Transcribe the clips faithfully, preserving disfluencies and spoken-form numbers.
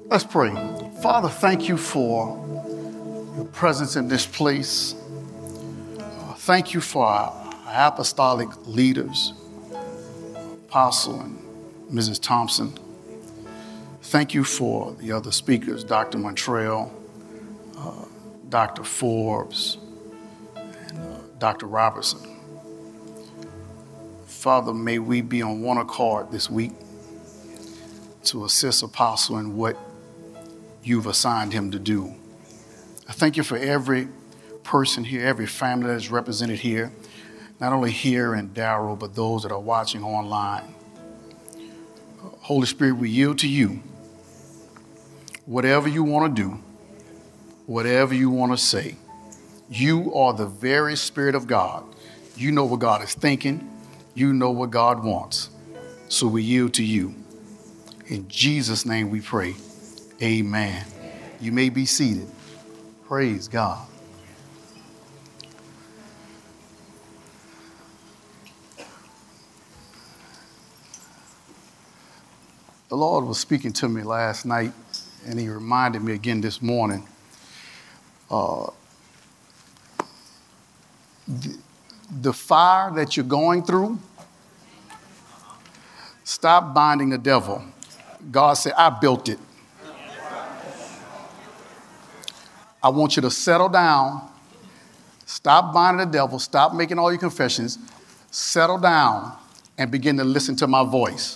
Let's pray. Father, thank you for your presence in this place. Uh, thank you for our, our apostolic leaders, Apostle and Missus Thompson. Thank you for the other speakers, Doctor Montreal, uh, Doctor Forbes, and uh, Doctor Robertson. Father, may we be on one accord this week to assist Apostle in what you've assigned him to do. I thank you for every person here, every family that is represented here, not only here in Darrow, but those that are watching online. Holy Spirit, we yield to you. Whatever you want to do, whatever you want to say, you are the very Spirit of God. You know what God is thinking. You know what God wants. So we yield to you. In Jesus' name we pray. Amen. You may be seated. Praise God. The Lord was speaking to me last night, and he reminded me again this morning. Uh, the, the fire that you're going through, stop binding the devil. God said, I built it. I want you to settle down. Stop binding the devil. Stop making all your confessions. Settle down and begin to listen to my voice.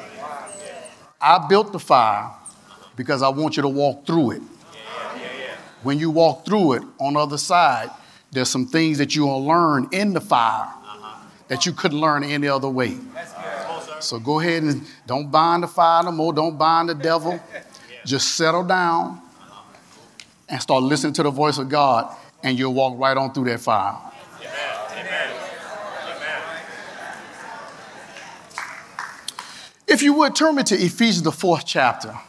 I built the fire because I want you to walk through it. When you walk through it, on the other side, there's some things that you will learn in the fire that you couldn't learn any other way. So go ahead and don't bind the fire no more. Don't bind the devil. Just settle down and start listening to the voice of God, and you'll walk right on through that fire. Amen. Amen. If you would, turn me to Ephesians, the fourth chapter.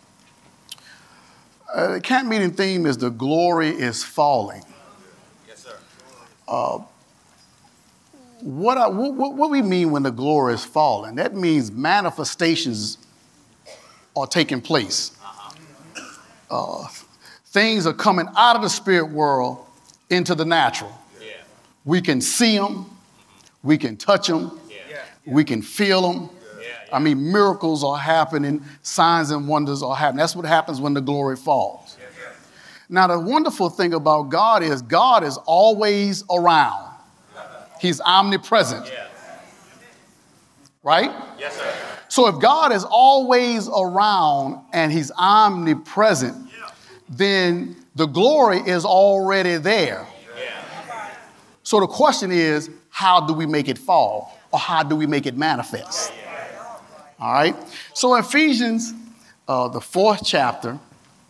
Uh, the camp meeting theme is the glory is falling. Yes, sir. Uh, what, I, what, what we mean when the glory is falling, that means manifestations are taking place. Uh, things are coming out of the spirit world into the natural. Yeah. We can see them. We can touch them. Yeah. We can feel them. Yeah. I mean, miracles are happening. Signs and wonders are happening. That's what happens when the glory falls. Yeah. Now, the wonderful thing about God is God is always around. He's omnipresent. Yeah. Right? Yes, sir. So if God is always around and he's omnipresent, then the glory is already there. Yeah. So the question is, how do we make it fall? Or how do we make it manifest? All right. So Ephesians, uh, the fourth chapter,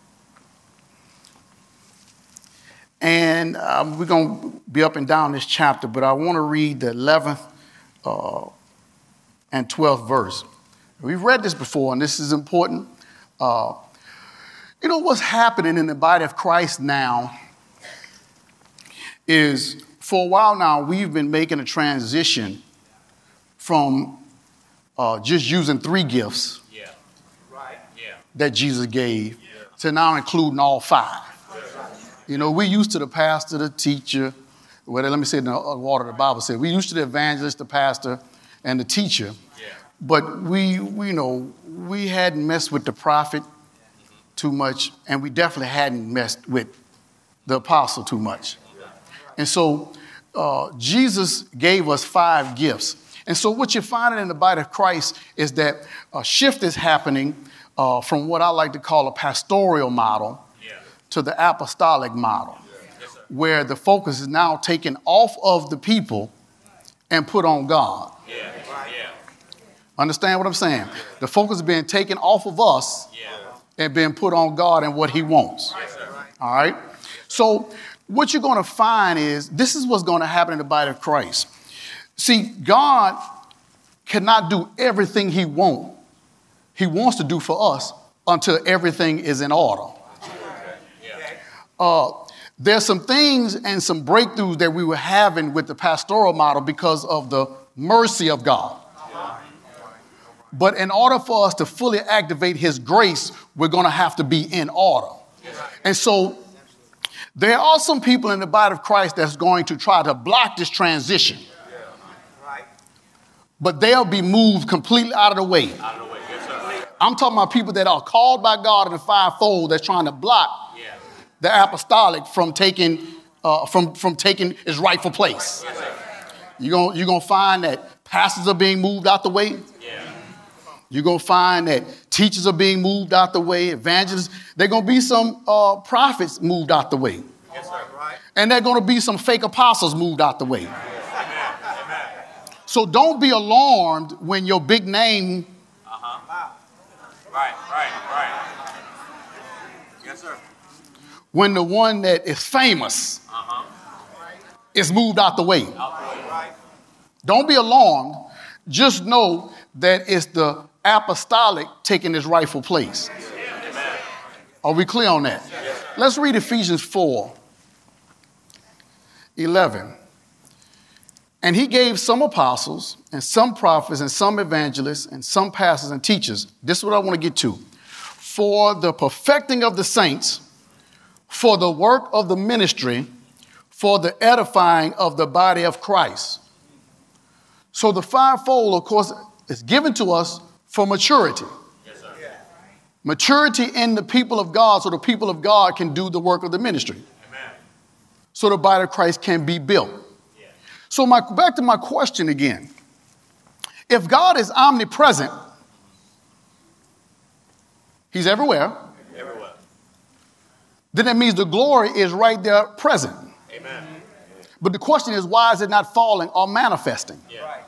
and um, we're going to be up and down this chapter, but I want to read the eleventh uh, and twelfth verse. We've read this before, and this is important. Uh, You know, what's happening in the body of Christ now is, for a while now, we've been making a transition from uh, just using three gifts yeah. Right. Yeah. that Jesus gave yeah. to now including all five. Yeah. You know, we used to the pastor, the teacher, well, let me say it in the water, the Bible said, we used to the evangelist, the pastor, and the teacher. Yeah. But we, we, you know, we hadn't messed with the prophet too much, and we definitely hadn't messed with the apostle too much. And so uh, Jesus gave us five gifts. And so what you're finding in the body of Christ is that a shift is happening uh, from what I like to call a pastoral model yeah. to the apostolic model, yes, where the focus is now taken off of the people and put on God. Yeah. Yeah. Understand what I'm saying? The focus is being taken off of us yeah. and being put on God and what he wants. All right? So what you're going to find is this is what's going to happen in the body of Christ. See, God cannot do everything he wants. He wants to do for us until everything is in order. Uh, there's some things and some breakthroughs that we were having with the pastoral model because of the mercy of God. But in order for us to fully activate his grace, we're going to have to be in order. And so there are some people in the body of Christ that's going to try to block this transition. But they'll be moved completely out of the way. I'm talking about people that are called by God in the fivefold that's trying to block the apostolic from taking uh, from, from taking its rightful place. You're going you're gonna find that pastors are being moved out the way. You're going to find that teachers are being moved out the way, evangelists. There are going to be some uh, prophets moved out the way. Yes, sir. Right. And there are going to be some fake apostles moved out the way. Amen. Amen. So don't be alarmed when your big name. Uh-huh. Right, right, right. Yes, sir. When the one that is famous uh-huh. is moved out the way. Out the way. Right. Don't be alarmed. Just know that it's the apostolic taking his rightful place. Amen. Are we clear on that? Yes. Let's read Ephesians four eleven. And he gave some apostles and some prophets and some evangelists and some pastors and teachers. This is what I want to get to. For the perfecting of the saints, for the work of the ministry, for the edifying of the body of Christ. So the fivefold, of course, is given to us for maturity. Yes, sir. Maturity in the people of God, so the people of God can do the work of the ministry. Amen. So the body of Christ can be built. Yeah. So my, back to my question again. If God is omnipresent, he's everywhere. Everywhere. Then that means the glory is right there present. Amen. But the question is, why is it not falling or manifesting? Yeah. Right.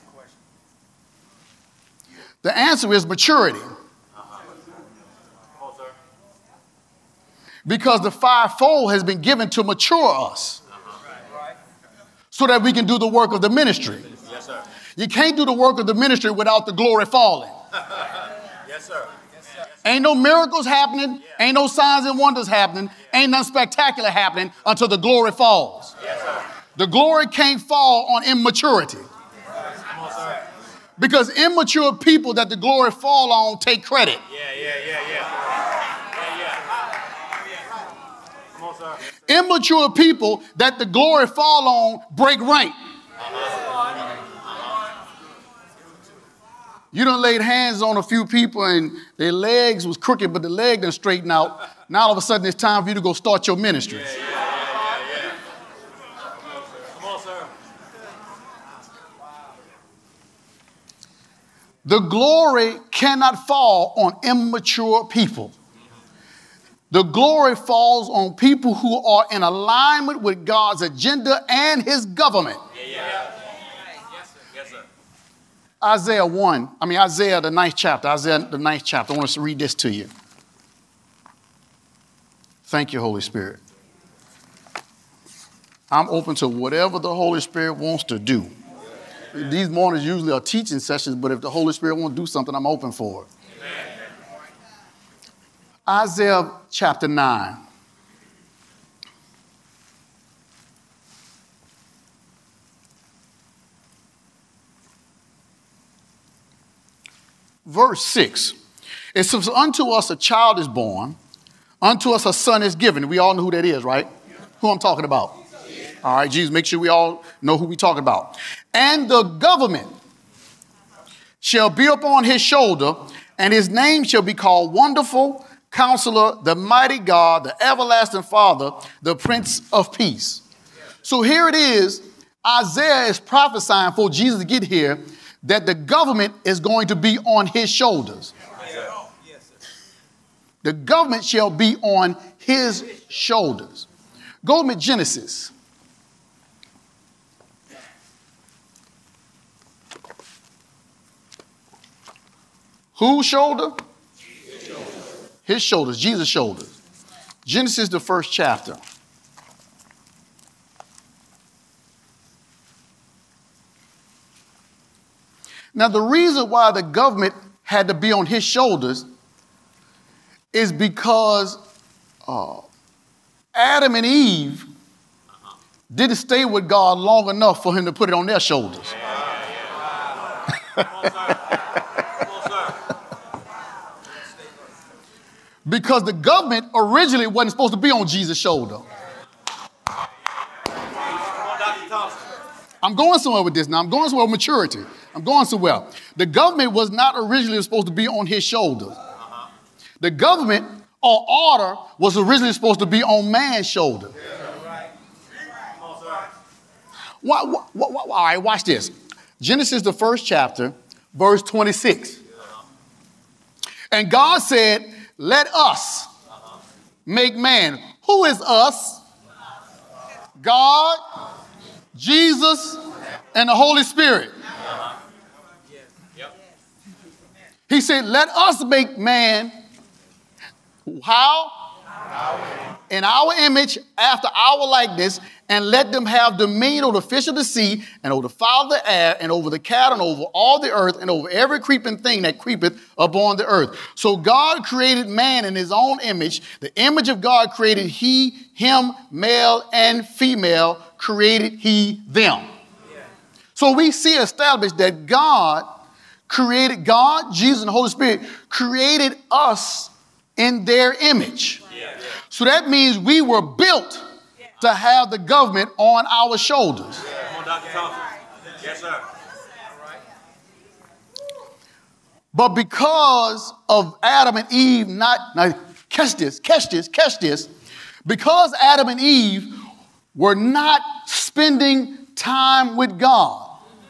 The answer is maturity. Uh-huh. Come on, sir. Because the fivefold has been given to mature us. Uh-huh. Right. So that we can do the work of the ministry. Yes, sir. You can't do the work of the ministry without the glory falling. Yes, sir. Yes, sir. Ain't no miracles happening. Yeah. Ain't no signs and wonders happening. Yeah. Ain't nothing spectacular happening until the glory falls. Yes, sir. The glory can't fall on immaturity. Because immature people that the glory fall on take credit. Yeah, yeah, yeah, yeah. Yeah, yeah. Come on, sir. Immature people that the glory fall on break rank. Uh-huh. You done laid hands on a few people and their legs was crooked, but the leg done straightened out. Now all of a sudden it's time for you to go start your ministry. Yeah, yeah, yeah, yeah. Come on, sir. The glory cannot fall on immature people. The glory falls on people who are in alignment with God's agenda and his government. Yeah, yeah. Yes, sir. Yes, sir. Isaiah one, I mean Isaiah the ninth chapter, Isaiah the ninth chapter. I want to read this to you. Thank you, Holy Spirit. I'm open to whatever the Holy Spirit wants to do. These mornings usually are teaching sessions, but if the Holy Spirit wants to do something, I'm open for it. Amen. Isaiah chapter nine. Verse six. It says, unto us a child is born, unto us a son is given. We all know who that is, right? Who I'm talking about. All right, Jesus, make sure we all know who we're talking about. And the government shall be upon his shoulder, and his name shall be called Wonderful, Counselor, the Mighty God, the Everlasting Father, the Prince of Peace. So here it is. Isaiah is prophesying for Jesus to get here that the government is going to be on his shoulders. The government shall be on his shoulders. Go to Genesis. Whose shoulder? His shoulders. His shoulders, Jesus' shoulders. Genesis, the first chapter. Now, the reason why the government had to be on his shoulders is because uh, Adam and Eve didn't stay with God long enough for him to put it on their shoulders. Because the government originally wasn't supposed to be on Jesus' shoulder. I'm going somewhere with this now. I'm going somewhere with maturity. I'm going somewhere. The government was not originally supposed to be on his shoulders. Uh-huh. The government or order was originally supposed to be on man's shoulder. Yeah. Right. Why, why, why, why, all right, watch this. Genesis, the first chapter, verse twenty-six. Uh-huh. And God said, let us uh-huh. make man. Who is us? God, Jesus, and the Holy Spirit. Uh-huh. Yep. He said, let us make man. How? In our image, after our likeness, and let them have dominion over the fish of the sea, and over the fowl of the air, and over the cattle, and over all the earth, and over every creeping thing that creepeth upon the earth. So God created man in his own image. The image of God created he, him, male and female, created he them. Yeah. So we see established that God created, God, Jesus, and the Holy Spirit created us in their image. Yeah. So that means we were built to have the government on our shoulders. Come on, Doctor Thompson. Yes, sir. But because of Adam and Eve not, now catch this, catch this, catch this, because Adam and Eve were not spending time with God,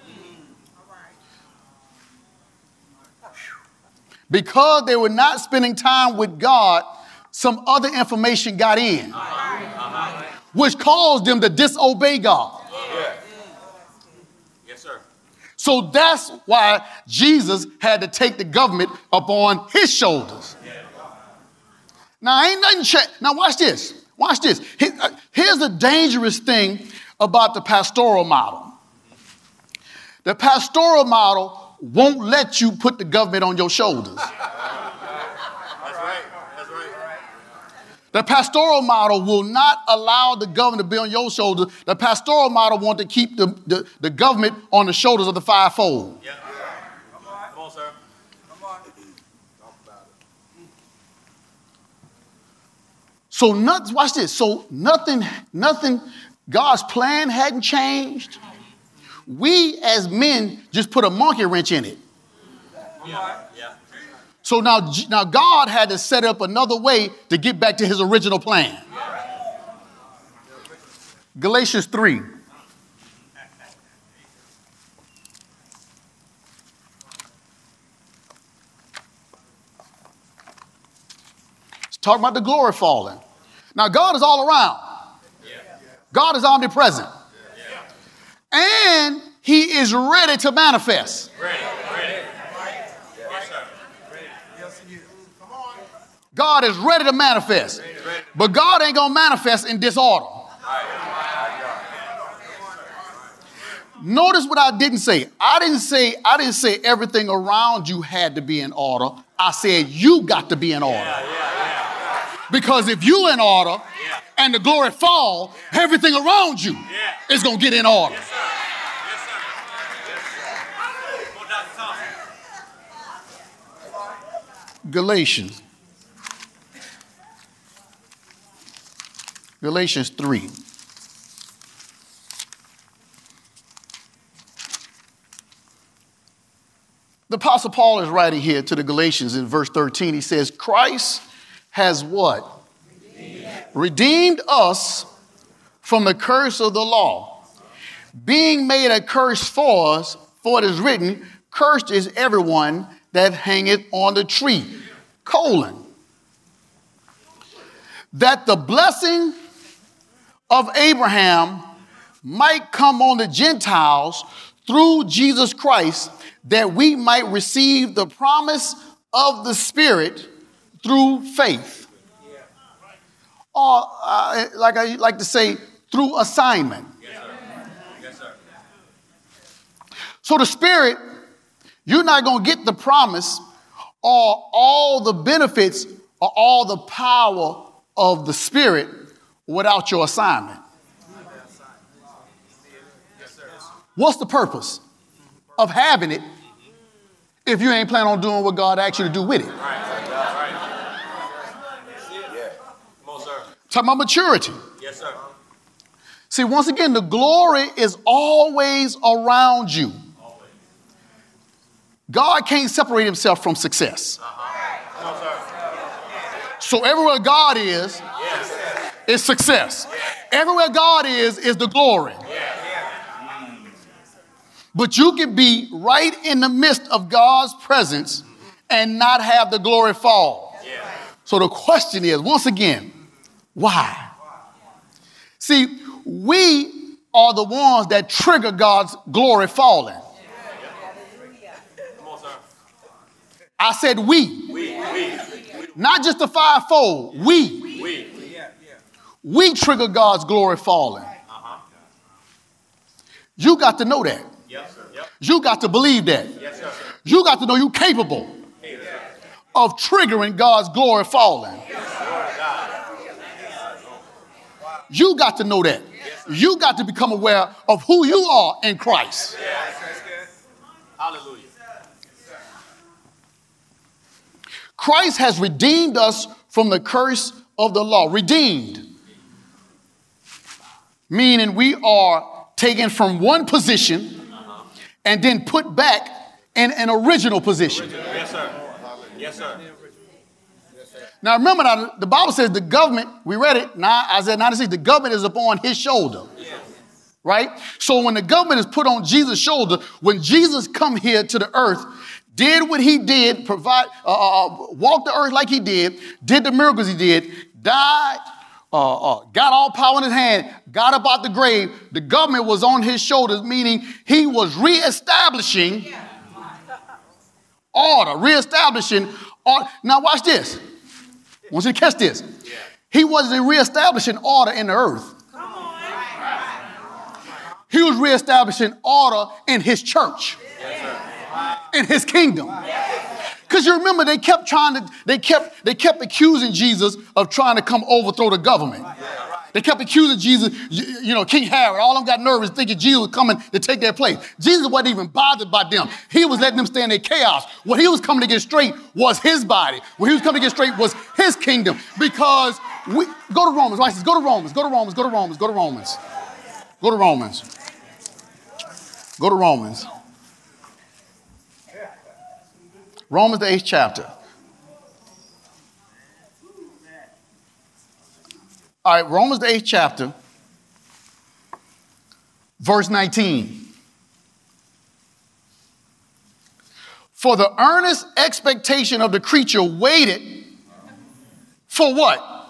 because they were not spending time with God, some other information got in, uh-huh. which caused them to disobey God. Yeah. Yes, sir. So that's why Jesus had to take the government upon his shoulders. Yeah. Now, ain't nothing changed. Now, watch this. Watch this. Here's the dangerous thing about the pastoral model. The pastoral model won't let you put the government on your shoulders. That's right. That's right. The pastoral model will not allow the government to be on your shoulders. The pastoral model wants to keep the, the, the government on the shoulders of the fivefold. Yeah. Come on. Come on, sir. Come on. Talk about it. So not, watch this. So nothing, nothing, God's plan hadn't changed. We as men just put a monkey wrench in it. Yeah. Yeah. So now, now God had to set up another way to get back to his original plan. Galatians three. It's talking about the glory falling. Now God is all around. God is omnipresent. And he is ready to manifest. Ready, ready. Yes, sir. Ready. Come on. God is ready to manifest. Ready, ready. But God ain't going to manifest in disorder. Notice what I didn't say. I didn't say, I didn't say everything around you had to be in order. I said you got to be in order. Yeah, yeah, yeah. Because if you in order yeah. and the glory fall, yeah. everything around you yeah. is going to get in order. Yes, sir. Yes, sir. Yes, sir. Come on, Doctor Thompson. Galatians. Galatians three. The Apostle Paul is writing here to the Galatians in verse thirteen. He says, Christ has what? Redeemed. Redeemed us from the curse of the law, being made a curse for us, for it is written, cursed is everyone that hangeth on the tree. Colon. That the blessing of Abraham might come on the Gentiles through Jesus Christ, that we might receive the promise of the Spirit through faith. Or, uh, like I like to say, through assignment. Yes, sir. Yes, sir. So the Spirit, you're not going to get the promise or all the benefits or all the power of the Spirit without your assignment. What's the purpose of having it if you ain't planning on doing what God asked you to do with it? Talking about maturity. Yes, sir. See, once again, the glory is always around you. Always. God can't separate himself from success. Uh-huh. Come on, sir. So everywhere God is, Yes. is success. Everywhere God is, is the glory. Yes. But you can be right in the midst of God's presence and not have the glory fall. Yes. So the question is, once again, why? See, we are the ones that trigger God's glory falling. Come on, sir. I said we. We, we, Not just the fivefold. We. we. We trigger God's glory falling. Uh-huh. You got to know that. Yes, sir. Yep. You got to believe that. Yes, sir. You got to know you're capable Yes, sir. of triggering God's glory falling. You got to know that. You got to become aware of who you are in Christ. Hallelujah. Christ has redeemed us from the curse of the law. Redeemed. Meaning we are taken from one position and then put back in an original position. Yes, sir. Yes, sir. Now remember, now, the Bible says the government, we read it, now Isaiah ninety-six, the government is upon his shoulder. Right? So when the government is put on Jesus' shoulder, when Jesus come here to the earth, did what he did, provide, uh, uh, walked the earth like he did, did the miracles he did, died, uh, uh, got all power in his hand, got up out the grave, the government was on his shoulders, meaning he was reestablishing order, reestablishing order. Now watch this. I want you to catch this. He wasn't reestablishing order in the earth. He was reestablishing order in his church, in his kingdom. Because you remember they kept trying to, they kept, they kept accusing Jesus of trying to come overthrow the government. They kept accusing Jesus, you, you know, King Herod, all of them got nervous thinking Jesus was coming to take their place. Jesus wasn't even bothered by them. He was letting them stay in their chaos. What he was coming to get straight was his body. What he was coming to get straight was his kingdom. Because we, go to Romans, right? Go to Romans, go to Romans, go to Romans, go to Romans. Go to Romans. Go to Romans. Romans, the eighth chapter. All right, Romans, the eighth chapter, verse nineteen. For the earnest expectation of the creature waited for what?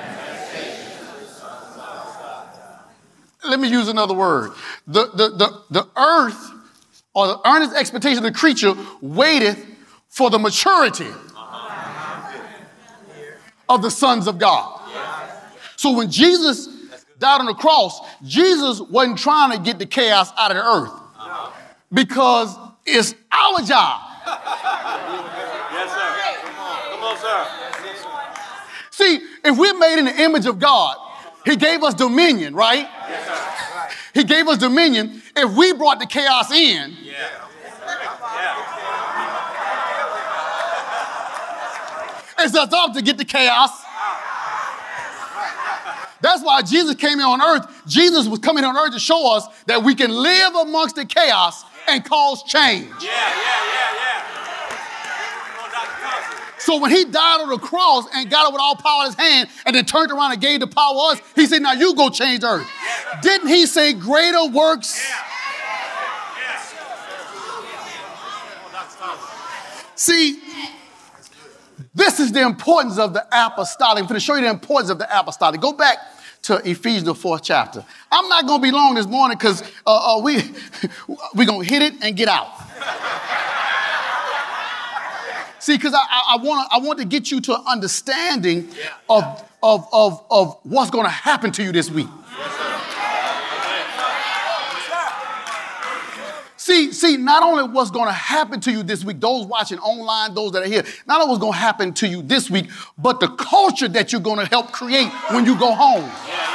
Let me use another word. The, the, the, the earth, or the earnest expectation of the creature waiteth for the maturity of the sons of God. So when Jesus died on the cross, Jesus wasn't trying to get the chaos out of the earth because it's our job. Yes, sir. Come on. Come on, sir. See, if we're made in the image of God, he gave us dominion, right? Yes, sir. He gave us dominion. If we brought the chaos in, Yeah. it's our job to get the chaos. That's why Jesus came here on earth. Jesus was coming on earth to show us that we can live amongst the chaos and cause change. Yeah, yeah, yeah, yeah. Come on, Doctor Thompson. So when he died on the cross and got it with all power in his hand and then turned around and gave the power to us, he said, now you go change the earth. Didn't he say greater works? See, this is the importance of the apostolic. I'm going to show you the importance of the apostolic. Go back to Ephesians, the fourth chapter. I'm not going to be long this morning because uh, uh, we, we're going to hit it and get out. See, because I, I, I, wanna, I want to get you to an understanding of, of, of, of what's going to happen to you this week. See, see, not only what's going to happen to you this week, those watching online, those that are here, not only what's going to happen to you this week, but the culture that you're going to help create when you go home.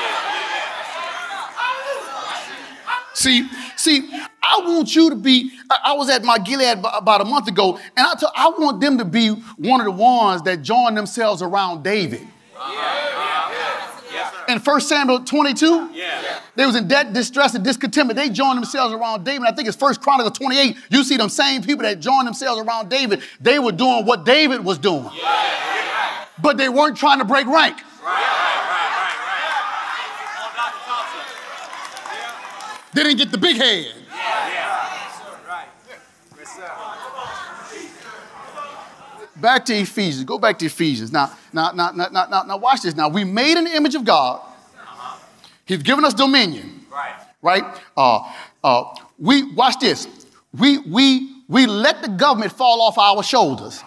See, see, I want you to be, I, I was at my Gilead about a month ago, and I, t- I want them to be one of the ones that join themselves around David. Yes, In First Samuel twenty-two, Yeah. they was in debt, distress, and discontentment. They joined themselves around David. I think it's First Chronicles twenty-eight. You see them same people that joined themselves around David. They were doing what David was doing. Yeah. But they weren't trying to break rank. Right, right, right, right, right. On Doctor Thompson. They didn't get the big head. Yeah, yeah. Right. Yes, sir. Back to Ephesians. Go back to Ephesians. Now, now, now, now, now, now watch this. Now, we made in the image of God. He's given us dominion. Right. Right? Uh, uh, we watch this. We we we let the government fall off our shoulders.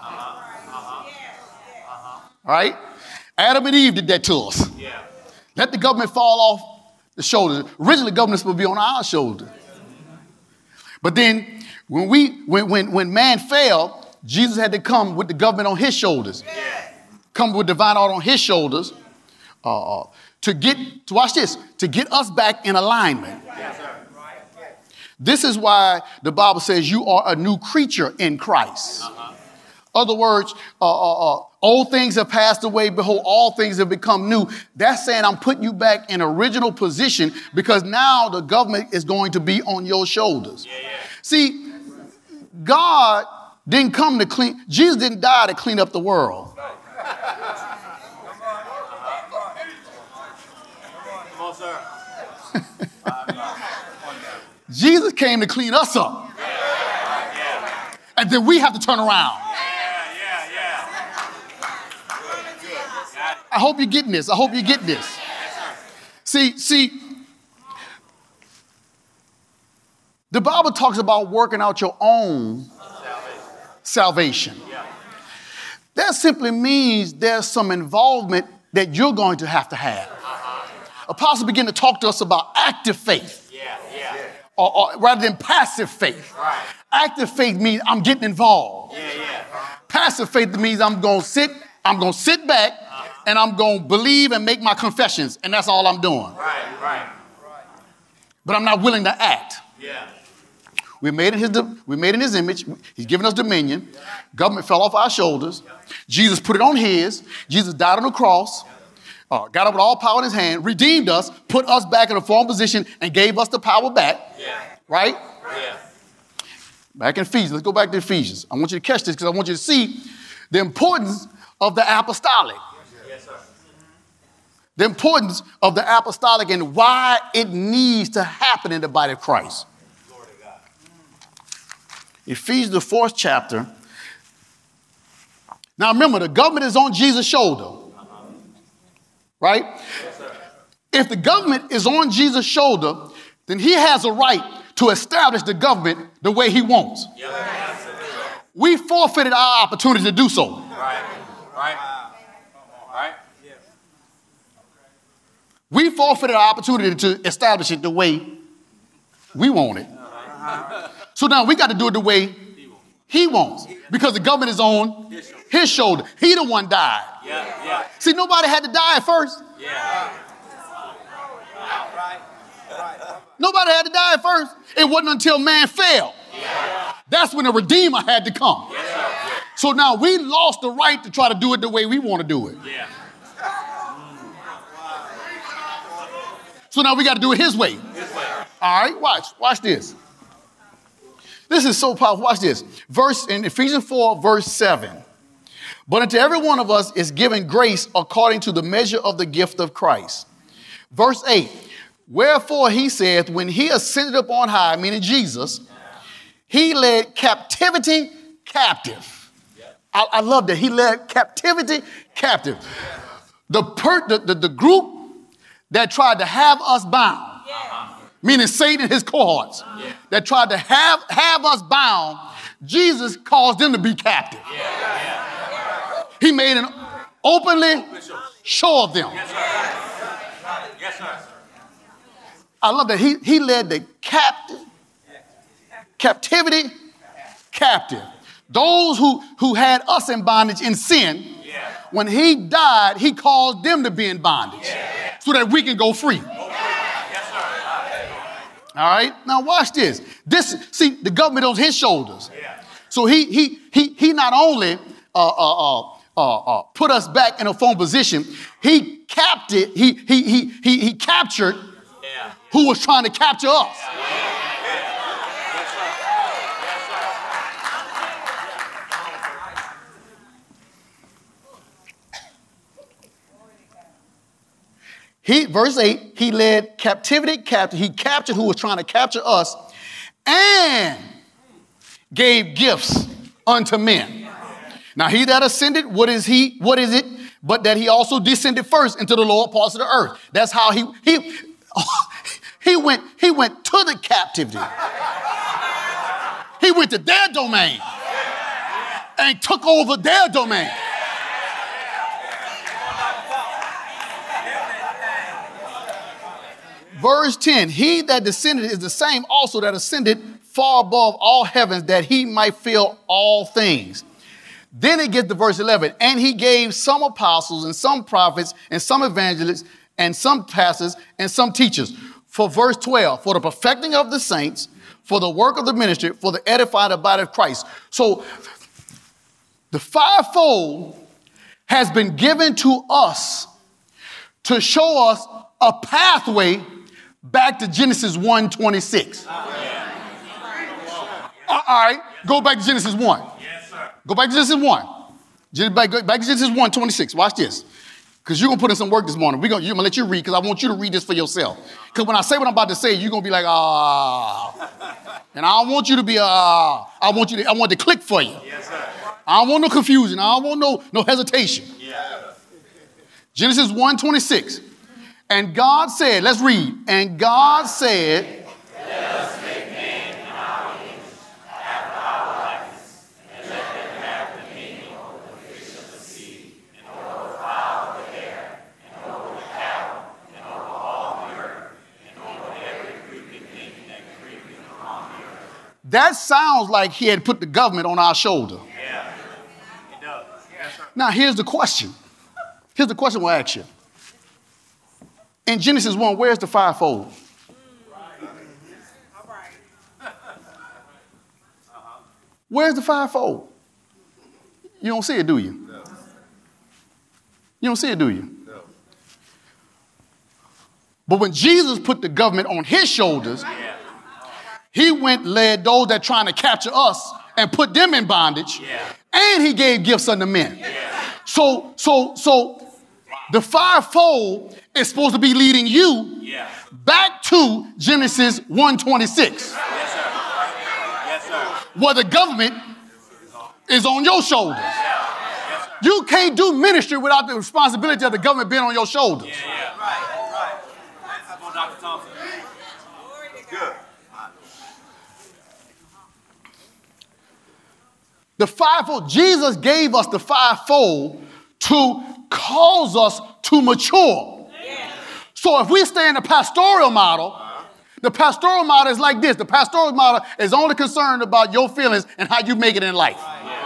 All right? Adam and Eve did that to us. Yeah. Let the government fall off the shoulders. Originally, the government was supposed to be on our shoulders. But then, when we when when when man fell, Jesus had to come with the government on his shoulders. Yeah. Come with divine order on his shoulders uh, to get, to watch this, to get us back in alignment. Yes, sir. This is why the Bible says you are a new creature in Christ. Uh-huh. Other words, uh, uh, uh, old things have passed away. Behold, all things have become new. That's saying I'm putting you back in original position because now the government is going to be on your shoulders. Yeah, yeah. See, God didn't come to clean, Jesus didn't die to clean up the world. Come on, sir. Jesus came to clean us up. Yeah. And then we have to turn around. Yeah, yeah, yeah. Good, good. Got it. I hope you're getting this. I hope you're getting this. Yes, sir. See, see, the Bible talks about working out your own Salvation. salvation. Yeah. That simply means there's some involvement that you're going to have to have. Apostle began to talk to us about active faith, Yeah, yeah. or, or rather than passive faith. Right. Active faith means I'm getting involved. Yeah, yeah. Passive faith means I'm going to sit, I'm going to sit back, and I'm going to believe and make my confessions, and that's all I'm doing. Right, right. But I'm not willing to act. Yeah. We made in his, we made in his image. He's given us dominion. Government fell off our shoulders. Jesus put it on his. Jesus died on the cross. Uh, got up with all power in his hand, redeemed us, put us back in a form position, and gave us the power back. Yeah. Right? Yeah. Back in Ephesians. Let's go back to Ephesians. I want you to catch this because I want you to see the importance of the apostolic. Yes, sir. The importance of the apostolic and why it needs to happen in the body of Christ. Glory to God. Ephesians, the fourth chapter. Now remember, the government is on Jesus' shoulder. Right? Yes, sir. If the government is on Jesus' shoulder, then he has a right to establish the government the way he wants. Yeah, absolutely. We forfeited our opportunity to do so. Right. Right. Right. Yeah. We forfeited our opportunity to establish it the way we want it. So now we got to do it the way he wants because the government is on his shoulder. He the one died. Yeah, yeah. See, nobody had to die at first. Yeah. Right. Nobody had to die at first. It wasn't until man fell. Yeah. That's when the Redeemer had to come. Yes, sir. So now we lost the right to try to do it the way we want to do it. Yeah. So now we got to do it his way. This way. All right, watch. Watch this. This is so powerful. Watch this. Verse in Ephesians four, verse seven. But unto every one of us is given grace according to the measure of the gift of Christ. Verse eight. Wherefore he saith, when he ascended up on high, meaning Jesus, he led captivity captive. I, I love that. He led captivity captive. The, per, the, the, the group that tried to have us bound, meaning Satan and his cohorts, Yeah. that tried to have, have us bound, Jesus caused them to be captive. Yeah, yeah. He made an openly show of them. Yes, sir. Yes, sir. I love that. He, he led the captive, captivity captive. Those who, who had us in bondage in sin, Yeah. when he died, he caused them to be in bondage Yeah. so that we can go free. Yes, sir. All right? Now watch this. This, see, the government on his shoulders. Yeah. So he he he he not only uh, uh, uh, uh, uh, put us back in a phone position, he captured, he, he, he, he, he captured yeah. who was trying to capture us. Yeah. He, verse eight, he led captivity captive. He captured who was trying to capture us and gave gifts unto men. Now he that ascended, what is he? What is it? But that he also descended first into the lower parts of the earth. That's how he, he, he went, he went to the captivity. He went to their domain and took over their domain. Verse ten, he that descended is the same also that ascended far above all heavens, that he might fill all things. Then it gets to verse eleven, and he gave some apostles and some prophets and some evangelists and some pastors and some teachers. For verse twelve, for the perfecting of the saints, for the work of the ministry, for the edifying the body of Christ. So the fivefold has been given to us to show us a pathway back to Genesis one twenty-six. All right, go back to Genesis one. Yes, sir. Go back to Genesis one. Back, back to Genesis one twenty-six. Watch this. Because you're going to put in some work this morning. We're going to let you read because I want you to read this for yourself. Because when I say what I'm about to say, you're going to be like, ah. And I don't want you to be, ah. I want you to, I want to click for you. Yes, sir. I don't want no confusion. I don't want no, no hesitation. Yeah. Genesis one twenty-six. And God said, let's read. And God said, let us make man in our image, after our likeness, and let them have dominion over the fish of the sea, and over the fowl of the air, and over the cattle, and over all the earth, and over every creeping thing that creepeth upon the earth. That sounds like he had put the government on our shoulder. Yeah, it does. Yes, sir. Now, here's the question. Here's the question we'll ask you. In Genesis one, where's the fivefold? Where's the fivefold? You don't see it, do you? No. You don't see it, do you? No. But when Jesus put the government on his shoulders, yeah. he went, led those that trying to capture us and put them in bondage, yeah. and he gave gifts unto men. Yeah. So, so, so the fivefold is supposed to be leading you yeah. back to Genesis one twenty-six. Yes, sir. Yes, sir. Where the government is on your shoulders. Yes, you can't do ministry without the responsibility of the government being on your shoulders. Yeah, yeah. Right, right. That's on Doctor Thompson. Good. The fivefold, Jesus gave us the fivefold to cause us to mature. So if we stay in the pastoral model, the pastoral model is like this. The pastoral model is only concerned about your feelings and how you make it in life.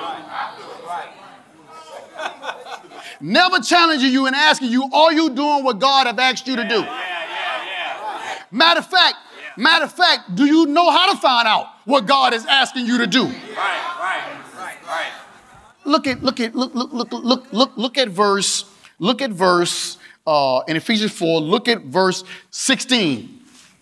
Never challenging you and asking you, are you doing what God have asked you to do? Matter of fact, matter of fact, do you know how to find out what God is asking you to do? Right, right, right, right. Look at, look at, look, look, look, look, look, look at verse, look at verse. Uh, in Ephesians four, look at verse sixteen.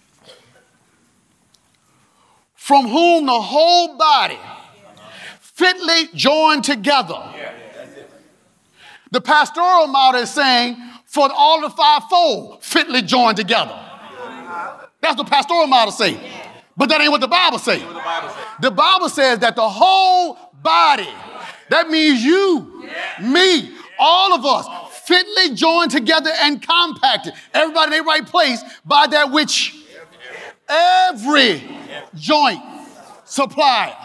From whom the whole body fitly joined together. The pastoral model is saying, for all the fivefold fitly joined together. That's what pastoral model say. But that ain't what the Bible say. The Bible says that the whole body, that means you, me, all of us, fitly joined together and compacted, everybody in their right place, by that which every joint supply.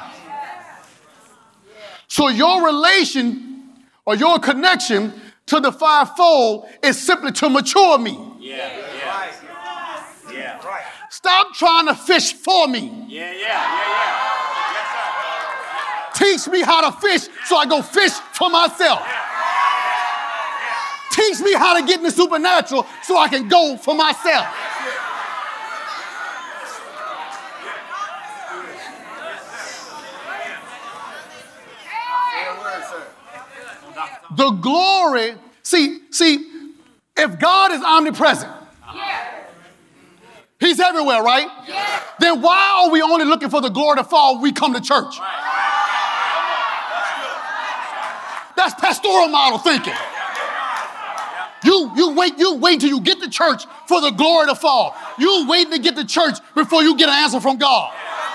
So your relation or your connection to the fivefold is simply to mature me. Yeah, yeah. Yeah. Right. Stop trying to fish for me. Yeah, yeah, yeah, yeah. Yes, sir. Teach me how to fish so I go fish for myself. Yeah. Teach me how to get in the supernatural so I can go for myself. Yes, sir. The glory, see, see, if God is omnipresent, he's everywhere, right? Yeah. Then why are we only looking for the glory to fall when we come to church? That's pastoral model thinking. You, you wait, you wait till you get to church for the glory to fall. You wait to get to church before you get an answer from God.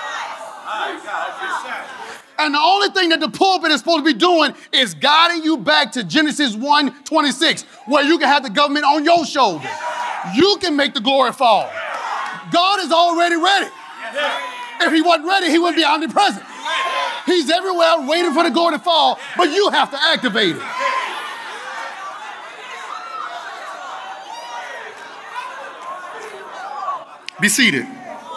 And the only thing that the pulpit is supposed to be doing is guiding you back to Genesis one twenty-six, where you can have the government on your shoulders. You can make the glory fall. God is already ready. If he wasn't ready, he wouldn't be omnipresent. He's everywhere waiting for the glory to fall, but you have to activate it. Be seated.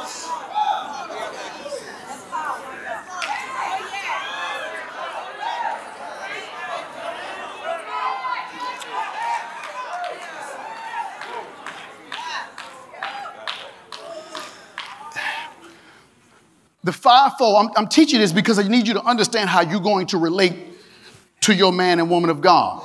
The fivefold, I'm, I'm teaching this because I need you to understand how you're going to relate to your man and woman of God.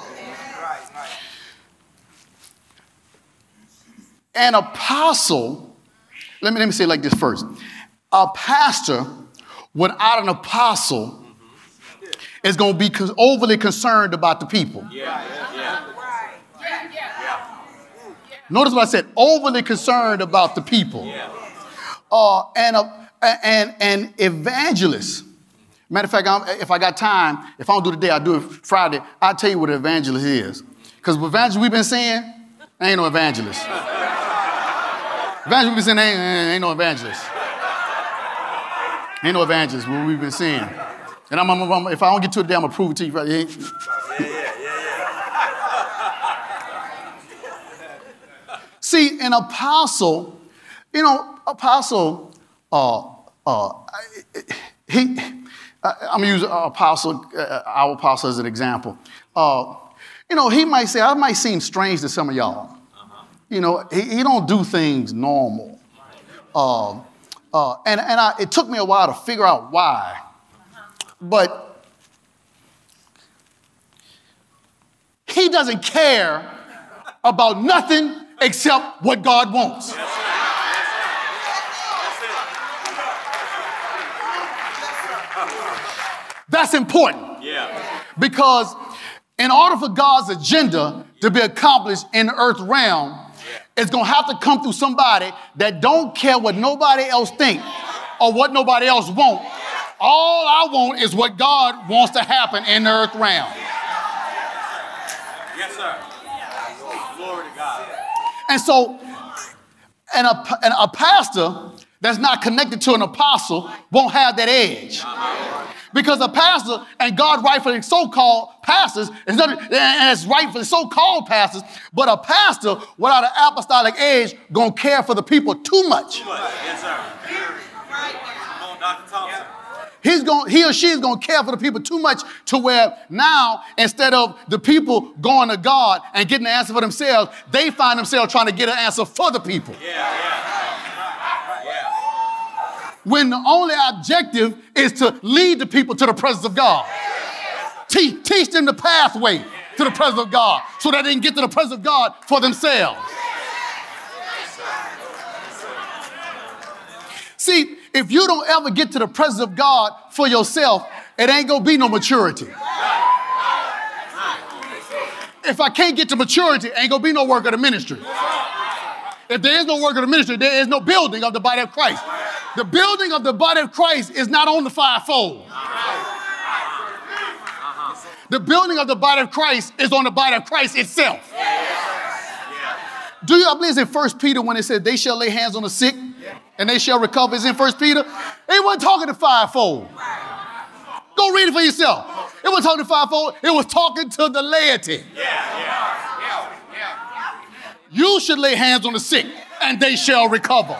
An apostle, let me, let me say it like this first. A pastor without an apostle is going to be overly concerned about the people. Yeah, yeah, yeah. Notice what I said, overly concerned about the people. Uh, and a And, and evangelists. Matter of fact, I'm, if I got time, if I don't do it today, I'll do it Friday. I'll tell you what an evangelist is. Because with evangelists we've been saying, ain't no evangelist. Evangelists we've been saying, ain't, ain't no evangelist. Ain't no evangelist, what we've been saying. And I'm, I'm, I'm, if I don't get to it today, I'm going to prove it to you. Right? Yeah, yeah, yeah. See, an apostle, you know, apostle, uh, uh, he, I'm going to use apostle, uh, our apostle as an example. Uh, you know, he might say, I might seem strange to some of y'all. Uh-huh. You know, he, he don't do things normal. Uh, uh, and and I, it took me a while to figure out why. But he doesn't care about nothing except what God wants. That's important. Yeah. Because in order for God's agenda to be accomplished in the earth realm, it's going to have to come through somebody that don't care what nobody else thinks or what nobody else wants. All I want is what God wants to happen in the earth realm. Yes, sir. Glory to God. And so, and a, and a pastor that's not connected to an apostle won't have that edge. Because a pastor, and God rightfully so-called pastors, and it's rightfully so-called pastors, but a pastor without an apostolic edge gonna care for the people too much. Too much. Yes, sir. Come on, Doctor Thompson. He's going, he or she is going to care for the people too much to where now, instead of the people going to God and getting the answer for themselves, they find themselves trying to get an answer for the people. Yeah, yeah. When the only objective is to lead the people to the presence of God. Teach, teach them the pathway to the presence of God so that they can get to the presence of God for themselves. See, if you don't ever get to the presence of God for yourself, it ain't going to be no maturity. If I can't get to maturity, ain't going to be no work of the ministry. If there is no work of the ministry, there is no building of the body of Christ. The building of the body of Christ is not on the fivefold. The building of the body of Christ is on the body of Christ itself. Do you believe it's in First Peter when it says they shall lay hands on the sick and they shall recover? It's in First Peter. It wasn't talking to fivefold. Go read it for yourself. It wasn't talking to fivefold. It was talking to the laity. You should lay hands on the sick and they shall recover.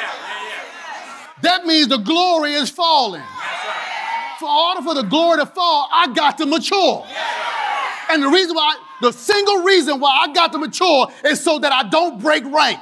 That means the glory is falling. For order for the glory to fall, I got to mature. And the reason why, the single reason why I got to mature is so that I don't break rank.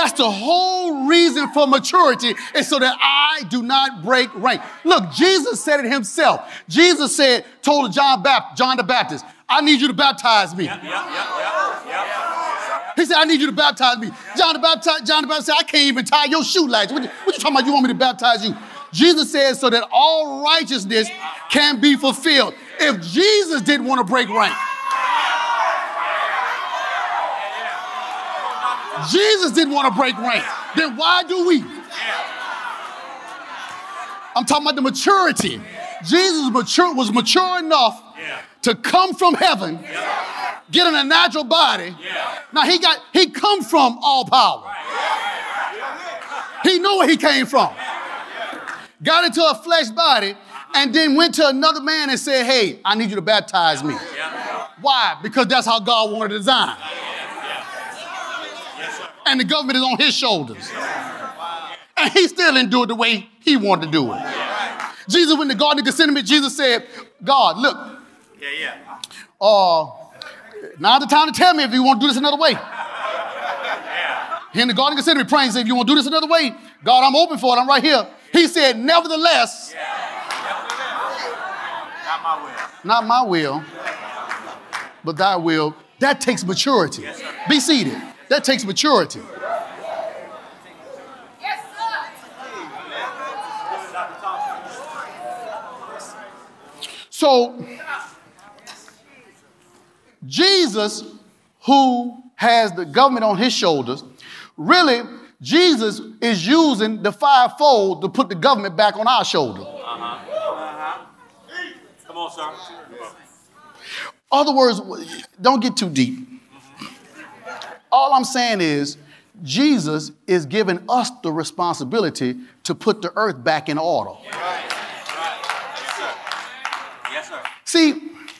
That's the whole reason for maturity, is so that I do not break rank. Look, Jesus said it himself. Jesus said, told John, Baptist, John the Baptist, I need you to baptize me. Yep, yep, yep, yep, yep. He said, I need you to baptize me. John the Baptist, John the Baptist said, I can't even tie your shoe latch. What, you- what you talking about? You want me to baptize you? Jesus said, so that all righteousness can be fulfilled. If Jesus didn't want to break rank, Jesus didn't want to break rank, then why do we? I'm talking about the maturity. Jesus mature, was mature enough to come from heaven, get in a natural body. Now he got he come from all power. He knew where he came from. Got into a flesh body and then went to another man and said, hey, I need you to baptize me. Why? Because that's how God wanted to design. And the government is on his shoulders. And he still didn't do it the way he wanted to do it. Jesus went in the Garden of Gethsemane. Jesus said, God, look, Yeah, yeah. uh, now's the time to tell me if you want to do this another way. He in the Garden of Gethsemane praying, said, if you want to do this another way, God, I'm open for it. I'm right here. He said, nevertheless, Not my will. not my will, but thy will. That takes maturity. Yes, sir. Be seated. That takes maturity. Yes, sir. So, Jesus, who has the government on his shoulders, really, Jesus is using the fivefold to put the government back on our shoulder. Come on, sir. Other words, don't get too deep. All I'm saying is, Jesus is giving us the responsibility to put the earth back in order. Yes, sir. See,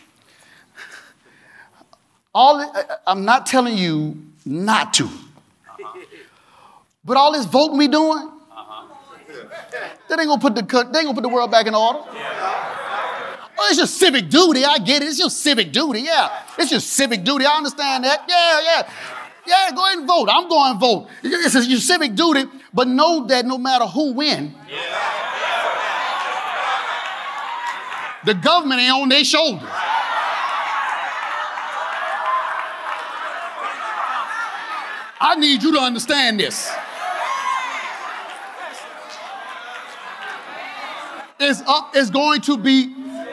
all I- I'm not telling you not to, but all this voting we doing, that ain't gonna put the co- they ain't gonna put the world back in order. Oh, it's your civic duty. I get it. It's your civic duty. Yeah, it's your civic duty. I understand that. Yeah, yeah. Yeah, go ahead and vote. I'm going to vote. It's your civic duty, but know that no matter who wins, the government ain't on their shoulders. I need you to understand this. It's up, it's going to be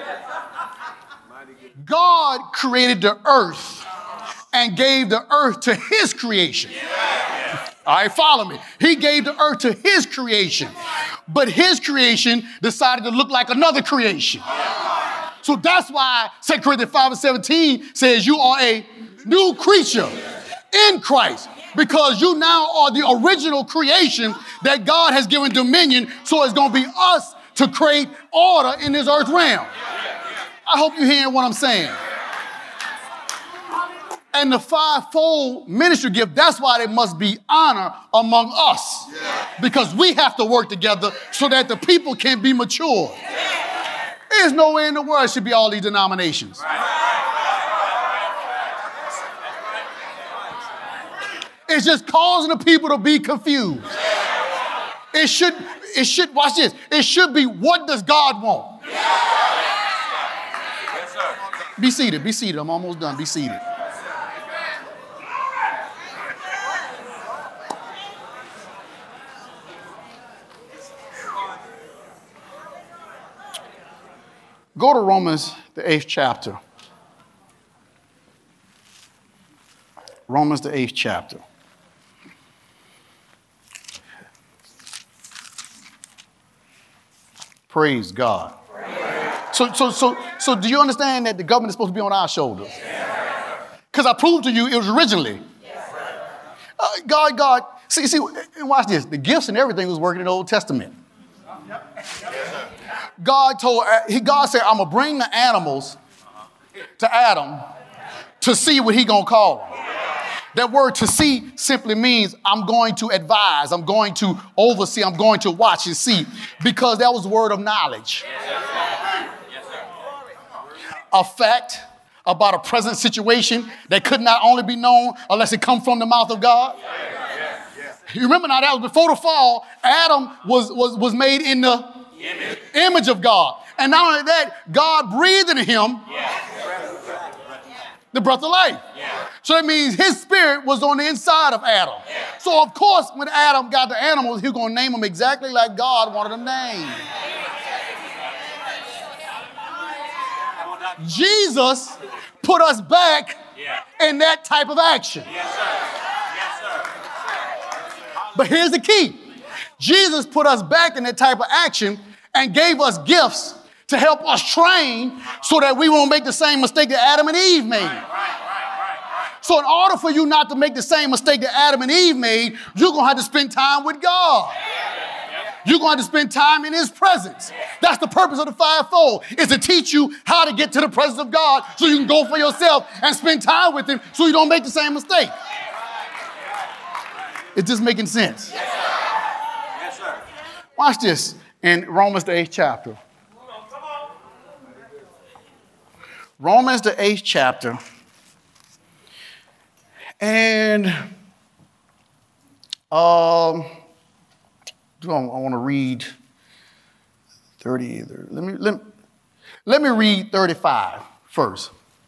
God created the earth and gave the earth to his creation. All right, follow me. He gave the earth to his creation, but his creation decided to look like another creation. So that's why Second Corinthians five and seventeen says you are a new creature in Christ, because you now are the original creation that God has given dominion. So it's going to be us to create order in this earth realm. I hope you're hearing what I'm saying. And the fivefold ministry gift, that's why there must be honor among us. Because we have to work together so that the people can be mature. There's no way in the world it should be all these denominations. It's just causing the people to be confused. It should, it should, watch this, it should be, what does God want? Yes, sir. Be seated, be seated, I'm almost done, be seated. Go to Romans, the eighth chapter. Romans, the eighth chapter. Praise God. So, so, so, so, do you understand that the government is supposed to be on our shoulders? Because I proved to you it was originally. Uh, God, God, see, see, watch this. The gifts and everything was working in the Old Testament. God told, he, God said, I'm going to bring the animals to Adam to see what he going to call them. That word to see simply means I'm going to advise, I'm going to oversee, I'm going to watch and see, because that was a word of knowledge. A fact about a present situation that could not only be known unless it come from the mouth of God. You remember now, that was before the fall. Adam was, was, was made in the image. image of God. And not only that, God breathed into him yeah. the breath of life. Yeah. So that means his spirit was on the inside of Adam. Yeah. So of course, when Adam got the animals, he was going to name them exactly like God wanted them named. Jesus put us back yeah. in that type of action. Yes, sir. Yes, sir. But here's the key. Jesus put us back in that type of action and gave us gifts to help us train so that we won't make the same mistake that Adam and Eve made. Right, right, right, right, right. So in order for you not to make the same mistake that Adam and Eve made, you're going to have to spend time with God. You're going to have to spend time in his presence. That's the purpose of the fivefold, is to teach you how to get to the presence of God so you can go for yourself and spend time with him so you don't make the same mistake. Is this making sense? Yes, sir. Yes, sir. Watch this in Romans the eighth chapter. Romans the eighth chapter. And um, I want to read thirty. Let me, let, let me read thirty-five first.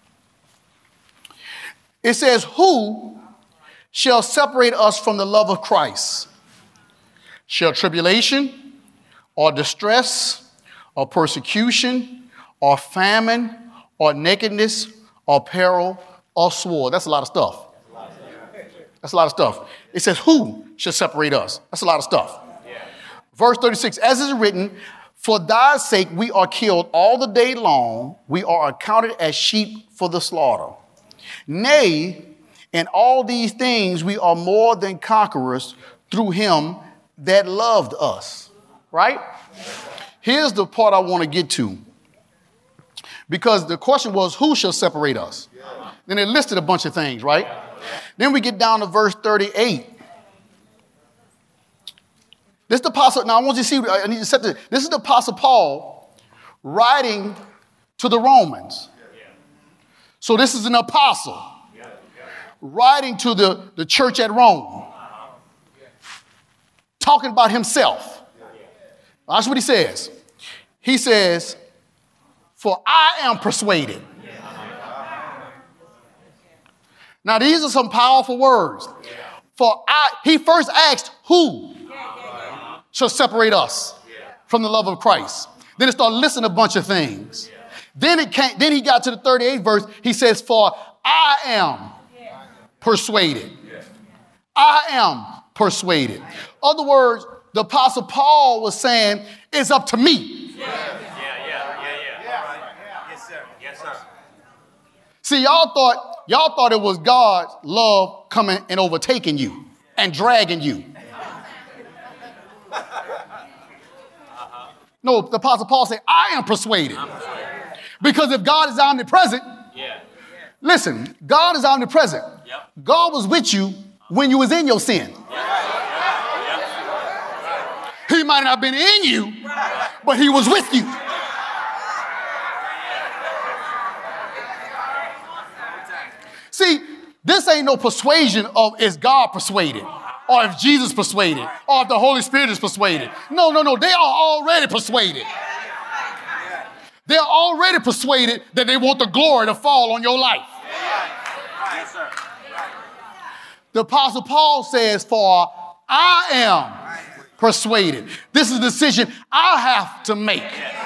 It says, who shall separate us from the love of Christ? Shall tribulation or distress or persecution or famine or nakedness or peril or sword? That's a lot of stuff. That's a lot of stuff. It says, who shall separate us? That's a lot of stuff. Yeah. Verse thirty-six, as is written, for thy sake we are killed all the day long. We are accounted as sheep for the slaughter. Nay, in all these things we are more than conquerors through him that loved us. Right? Here's the part I want to get to. Because the question was, who shall separate us? Yeah. Then it listed a bunch of things, right? Yeah. Then we get down to verse thirty-eight. This is the apostle, now I want you to see, I need to set this. This is the apostle Paul writing to the Romans. Yeah. So this is an apostle yeah. Yeah. writing to the, the church at Rome, uh-huh. yeah. talking about himself. Yeah. That's what he says. He says, for I am persuaded. Now, these are some powerful words. For I, he first asked, who shall separate us from the love of Christ? Then it started listing a bunch of things. Then it came, then he got to the thirty-eighth verse. He says, for I am persuaded. I am persuaded. In other words, the apostle Paul was saying, it's up to me. See, y'all thought, y'all thought it was God's love coming and overtaking you and dragging you. Uh-huh. No, the apostle Paul said, I am persuaded. I'm persuaded. Because if God is omnipresent, yeah. listen, God is omnipresent. Yep. God was with you when you was in your sin. Yep. Yep. He might not have been in you, but he was with you. See, this ain't no persuasion of is God persuaded or if Jesus persuaded or if the Holy Spirit is persuaded. No, no, no. They are already persuaded. They're already persuaded that they want the glory to fall on your life. Yes, sir. The apostle Paul says, for I am persuaded. This is a decision I have to make.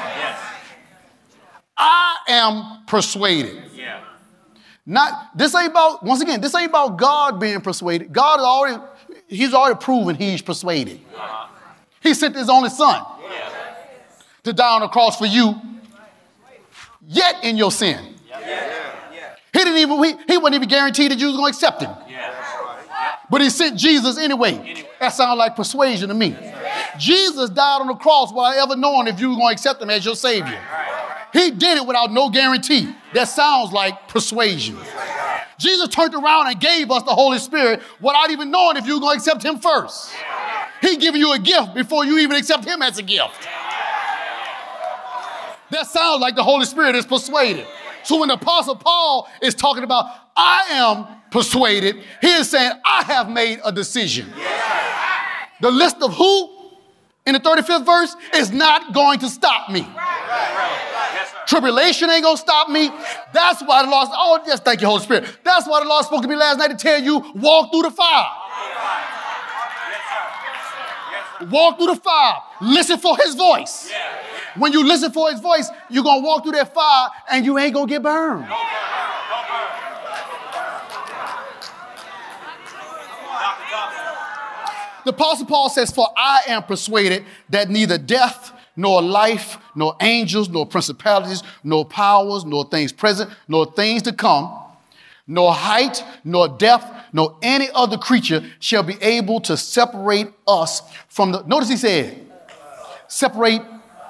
I am persuaded. Not, this ain't about, once again, this ain't about God being persuaded. God is already, he's already proven he's persuaded. Uh-huh. He sent his only son yeah. to die on the cross for you, yet in your sin. Yeah. Yeah. He didn't even, he, he wasn't even guaranteed that you was going to accept him. Yeah. But he sent Jesus anyway. anyway. That sounds like persuasion to me. Jesus died on the cross without ever knowing if you were going to accept him as your Savior. Right. Right. He did it without no guarantee. That sounds like persuasion. Jesus turned around and gave us the Holy Spirit without even knowing if you were going to accept him first. He giving you a gift before you even accept him as a gift. That sounds like the Holy Spirit is persuaded. So when the Apostle Paul is talking about, I am persuaded, he is saying, I have made a decision. The list of who in the thirty-fifth verse is not going to stop me. Tribulation ain't going to stop me. That's why the Lord, oh, yes, thank you, Holy Spirit. That's why the Lord spoke to me last night to tell you, walk through the fire. Walk through the fire. Listen for his voice. When you listen for his voice, you're going to walk through that fire and you ain't going to get burned. The Apostle Paul says, for I am persuaded that neither death, nor life, nor angels, nor principalities, nor powers, nor things present, nor things to come, nor height, nor depth, nor any other creature shall be able to separate us from the, notice he said, separate.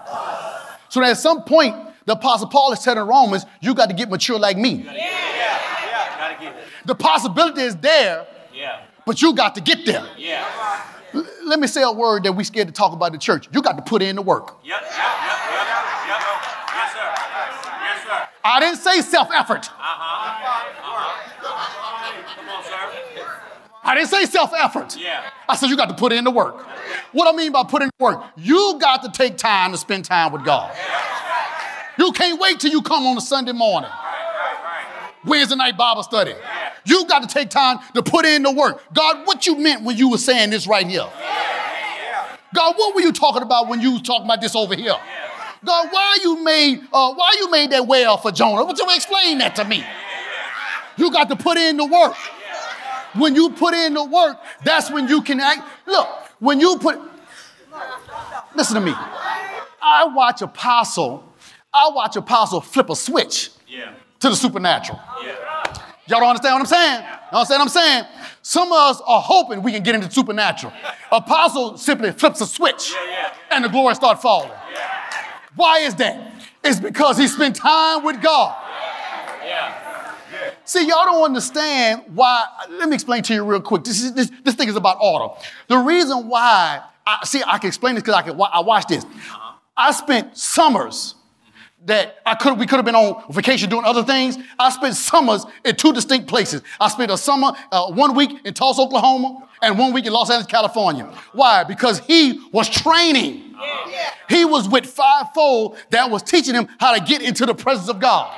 So that at some point, the Apostle Paul is telling Romans, you got to get mature like me. Yeah. Yeah. Gotta get it. The possibility is there, yeah. But you got to get there. Yeah. L- let me say a word that we scared to talk about in the church. You got to put in the work. Yep, yep, yep, yep, yep. Yes, sir. Yes, sir. I didn't say self-effort. Uh-huh. Uh-huh. Come on, sir. I didn't say self-effort. Yeah. I said you got to put in the work. What I mean by putting in the work, you got to take time to spend time with God. You can't wait till you come on a Sunday morning. Wednesday night Bible study. You got to take time to put in the work. God, what you meant when you were saying this right here? God, what were you talking about when you were talking about this over here? God, why you made uh, why you made that well for Jonah? Would you explain that to me? You got to put in the work. When you put in the work, that's when you can act. Look, when you put, listen to me. I watch Apostle, I watch Apostle flip a switch yeah. to the supernatural. Yeah. Y'all don't understand what I'm saying? You understand what I'm saying? Some of us are hoping we can get into the supernatural. Apostle simply flips a switch yeah, yeah. and the glory starts falling. Yeah. Why is that? It's because he spent time with God. Yeah. See, y'all don't understand why. Let me explain to you real quick. This is this, this thing is about order. The reason why, I see, I can explain this because I can. I watched this. Uh-huh. I spent summers that I could we could have been on vacation doing other things. I spent summers in two distinct places. I spent a summer, uh, one week in Tulsa, Oklahoma, and one week in Los Angeles, California. Why? Because he was training. Uh-huh. He was with fivefold that was teaching him how to get into the presence of God.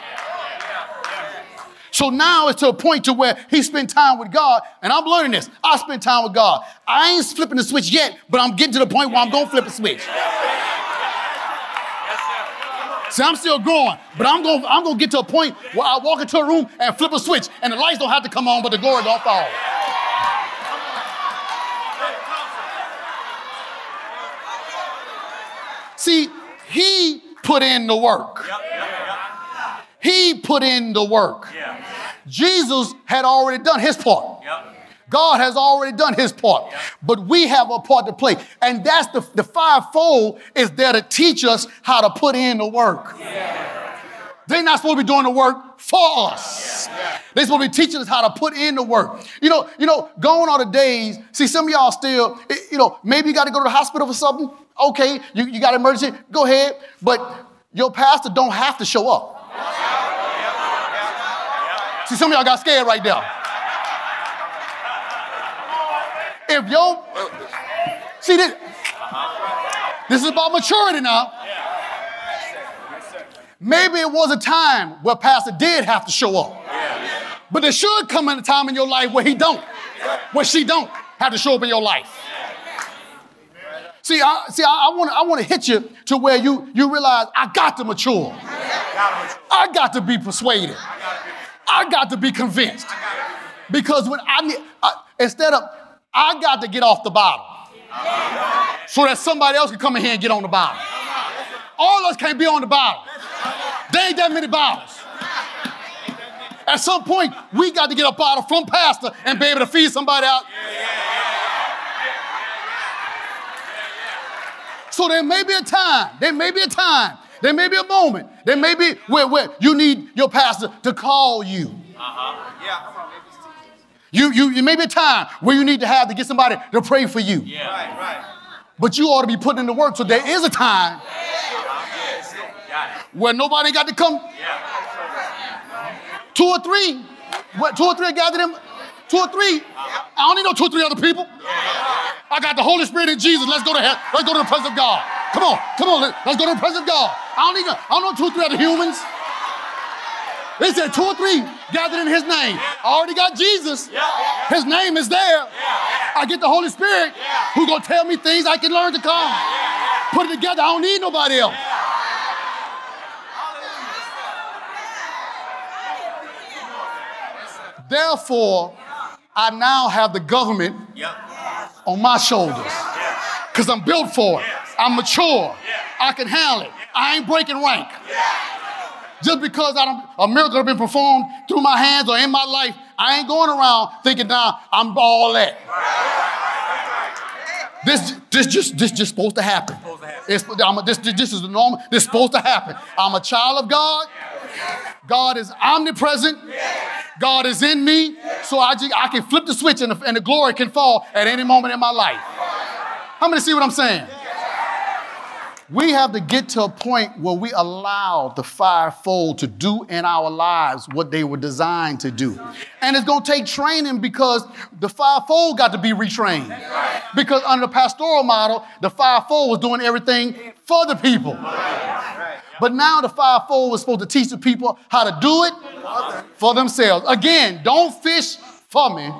So now it's to a point to where he spent time with God, and I'm learning this. I spend time with God. I ain't flipping the switch yet, but I'm getting to the point where I'm going to flip the switch. See, I'm still growing, but I'm going I'm going to get to a point where I walk into a room and flip a switch, and the lights don't have to come on, but the glory don't fall. See, he put in the work. He put in the work. Yeah. Jesus had already done his part. Yep. God has already done his part. Yep. But we have a part to play. And that's the, the fivefold is there to teach us how to put in the work. Yeah. They're not supposed to be doing the work for us. Yeah. They're supposed to be teaching us how to put in the work. You know, you know, gone are the days. See, some of y'all still, you know, maybe you got to go to the hospital for something. Okay, you, you got an emergency. Go ahead. But your pastor don't have to show up. See, some of y'all got scared right there. If yo, see this, this is about maturity now. Maybe it was a time where pastor did have to show up. But there should come in a time in your life where he don't, where she don't have to show up in your life. See, I, see, I, I want I want to hit you to where you, you realize I got to mature. I got to be persuaded. I got to be convinced. Because when I need, I, instead of, I got to get off the bottom so that somebody else can come in here and get on the bottom. All of us can't be on the bottom. There ain't that many bottles. At some point, we got to get a bottle from pastor and be able to feed somebody out. So there may be a time, there may be a time, there may be a moment, there may be where, where you need your pastor to call you. Uh-huh. Yeah. You, you, you may be a time where you need to have to get somebody to pray for you. Yeah. Right, right. But you ought to be putting in the work. So there is a time where nobody got to come. Two or three, what, two or three gathered them. Two or three. I don't need no two or three other people. I got the Holy Spirit in Jesus. Let's go to hell. Let's go to the presence of God. Come on, come on. Let's go to the presence of God. I don't need to, I don't know two or three other humans. They said two or three gathered in his name. I already got Jesus. His name is there. I get the Holy Spirit who's going to tell me things I can learn to come. Put it together. I don't need nobody else. Therefore, I now have the government on my shoulders because I'm built for it. I'm mature. I can handle it. I ain't breaking rank. Just because I don't, a miracle has been performed through my hands or in my life, I ain't going around thinking now I'm all that. This, this just, this just supposed to happen. It's, I'm a, this, this is the normal. This is supposed to happen. I'm a child of God. God is omnipresent. God is in me, so I just, I can flip the switch and the, and the glory can fall at any moment in my life. How many see what I'm saying? We have to get to a point where we allow the fivefold to do in our lives what they were designed to do. And it's going to take training because the fivefold got to be retrained. Because under the pastoral model, the fivefold was doing everything for the people. But now the fivefold was supposed to teach the people how to do it for themselves. Again, don't fish for me.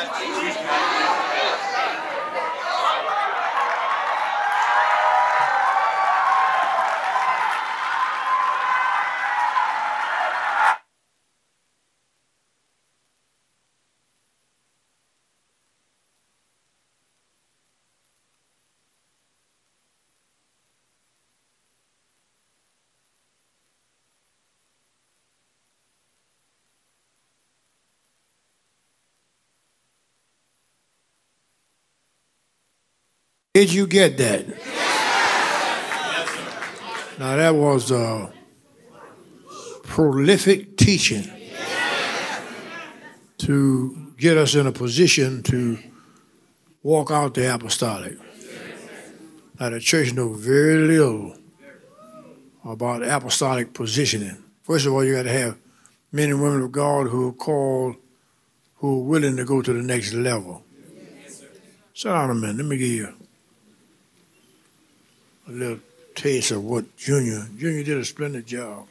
Did you get that? Now that was uh, prolific teaching to get us in a position to walk out the apostolic. Now the church knows very little about apostolic positioning. First of all, you got to have men and women of God who are called, who are willing to go to the next level. Sit down a minute. Let me give you a little taste of what Junior, Junior did a splendid job.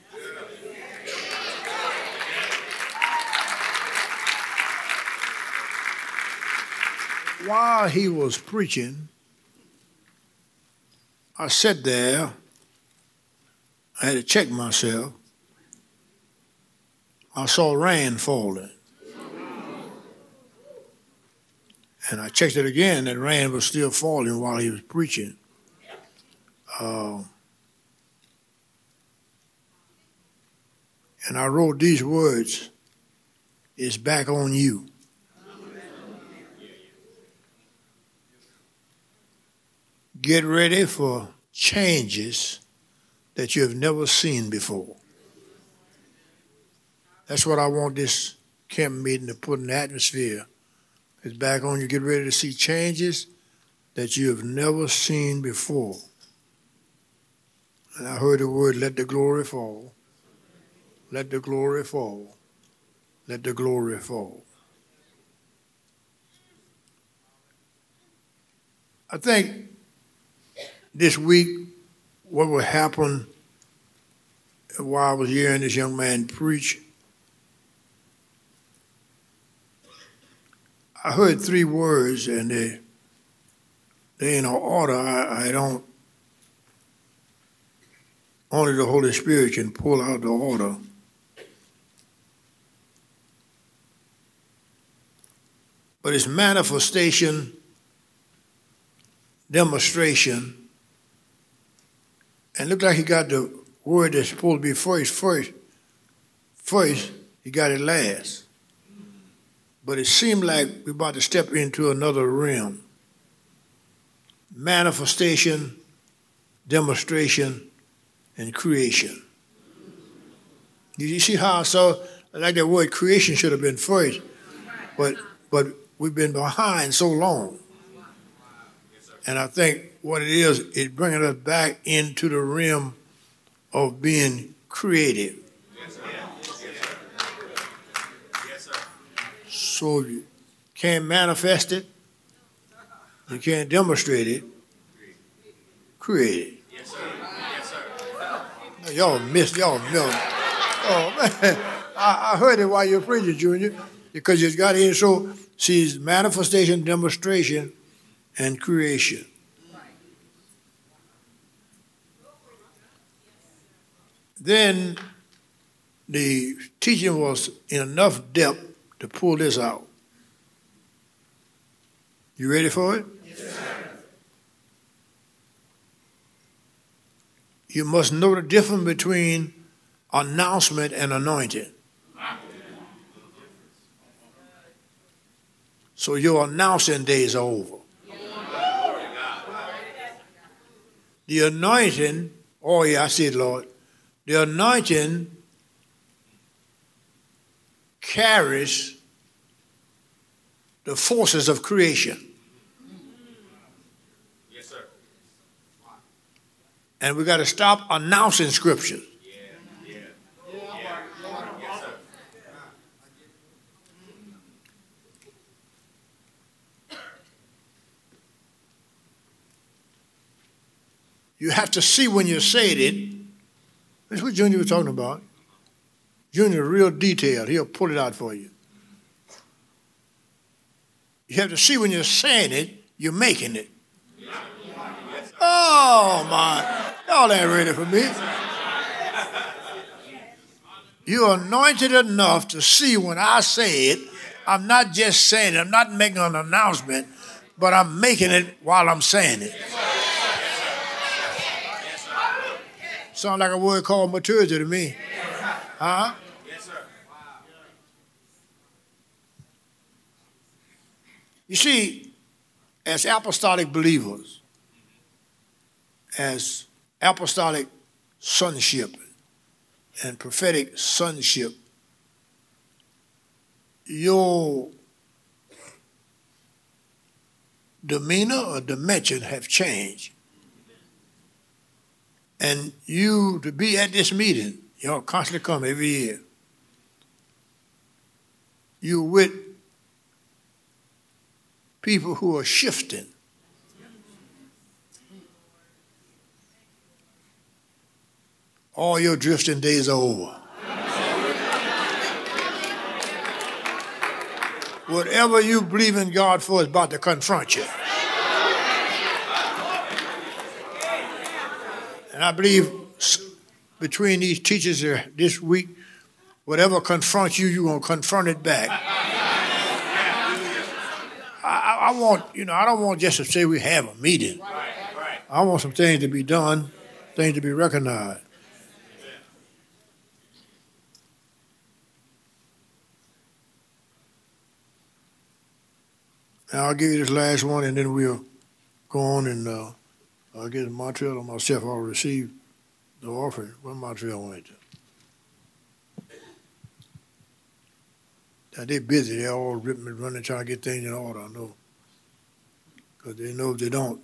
While he was preaching, I sat there, I had to check myself. I saw rain falling. And I checked it again, that rain was still falling while he was preaching. Uh, and I wrote these words, "It's back on you." Get ready for changes that you have never seen before. That's what I want this camp meeting to put in the atmosphere. It's back on you. Get ready to see changes that you have never seen before. And I heard the word, let the glory fall. Let the glory fall. Let the glory fall. I think this week, what will happen while I was hearing this young man preach, I heard three words, and they, they in order. I, I don't, only the Holy Spirit can pull out the order. But it's manifestation, demonstration, and looked like he got the word that's supposed to be first, first, first, he got it last. But it seemed like we're about to step into another realm. Manifestation, demonstration, and creation. Did you see how I saw, like that word creation should have been first, but but we've been behind so long. And I think what it is, it's bringing us back into the realm of being creative. So you can't manifest it You can't demonstrate it. Create it. Yes, sir. Yes, sir. Now, y'all missed, y'all missed. Oh, man. I, I heard it while you're preaching, Junior, because you got in. So, see, manifestation, demonstration, and creation. Then the teaching was in enough depth to pull this out. You ready for it? Yes, sir. You must know the difference between announcement and anointing. So your announcing days are over. The anointing, oh yeah, I see it, Lord. The anointing carries the forces of creation. Yes, sir. And we got to stop announcing scriptures. Yeah. Yeah. Yeah. Yes, sir. You have to see when you said it. That's what Junior was talking about. Junior, real detailed. He'll pull it out for you. You have to see when you're saying it, you're making it. Oh, my. Y'all ain't ready for me. You're anointed enough to see when I say it, I'm not just saying it. I'm not making an announcement, but I'm making it while I'm saying it. Sound like a word called maturity to me. Huh? Yes, sir. You see, as apostolic believers, as apostolic sonship and prophetic sonship, your demeanor or dimension have changed. And you, to be at this meeting, y'all constantly come every year. You're with people who are shifting. All your drifting days are over. Whatever you believe in God for is about to confront you. And I believe between these teachers here this week, whatever confronts you, you're going to confront it back. I, I want, you know, I don't want just to say we have a meeting. I want some things to be done, things to be recognized. And I'll give you this last one, and then we'll go on and uh, I'll get Montreal or myself. I'll receive the offering. Where Montreal went to? Now they're busy. They're all ripping and running, trying to get things in order, I know. Because they know if they don't.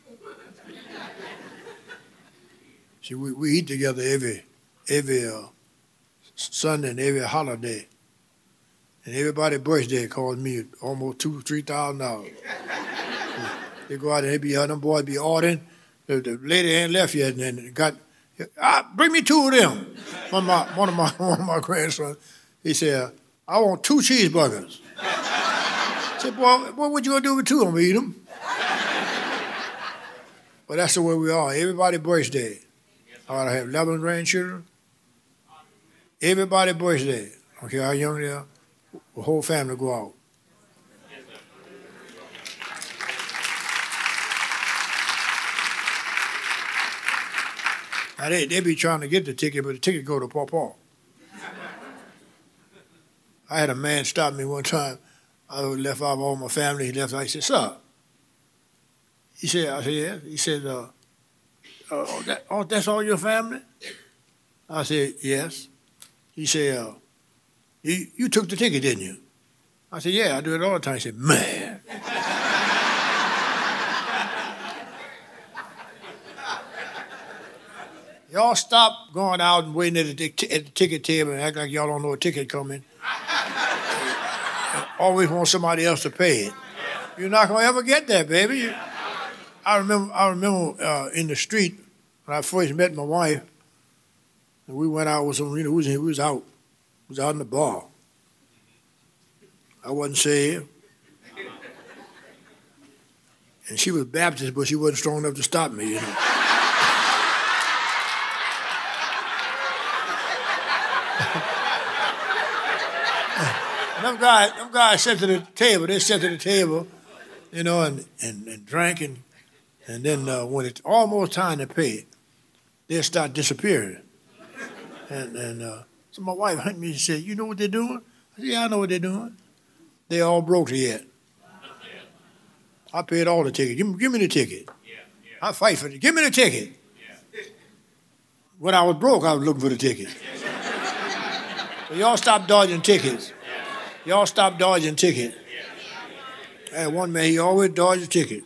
See, we, we eat together every every uh, Sunday and every holiday. And everybody's birthday costs me almost two, three thousand dollars. They go out and they be out, them boys be ordering. The, the lady ain't left yet, and then got, ah, bring me two of them. One of my one of my one of my grandsons, he said, I want two cheeseburgers. I said, boy, what would you gonna do with two of them? Eat them. But that's the way we are. Everybody's birthday. I ought to have eleven grandchildren. Everybody's birthday. Okay, how young they are. The whole family go out. Now they, they be trying to get the ticket, but the ticket go to Pawpaw. I had a man stop me one time. I left out all my family. He left. I said, sir. He said, I said, yeah. He said, uh, oh, that, oh, that's all your family? I said, yes. He said, uh, you, you took the ticket, didn't you? I said, yeah, I do it all the time. He said, man. Y'all stop going out and waiting at the, t- at the ticket table and act like y'all don't know a ticket coming. Always want somebody else to pay it. You're not going to ever get that, baby. You, I remember I remember uh, in the street when I first met my wife, and we went out with some, you know, we was, we was out. We was out in the bar. I wasn't saved. And she was Baptist, but she wasn't strong enough to stop me, you know. Them guys, them guys sat to the table. They sat to the table, you know, and, and, and drank, and, and then uh, when it's almost time to pay, they start disappearing. And, and uh, so my wife hugged me and said, "You know what they're doing?" I said, "Yeah, I know what they're doing. They all broke yet. I paid all the tickets. Give me, give me the ticket. I fight for it. Give me the ticket." When I was broke, I was looking for the ticket. So y'all stop dodging tickets. Y'all stop dodging ticket. I had one man, he always dodged a ticket.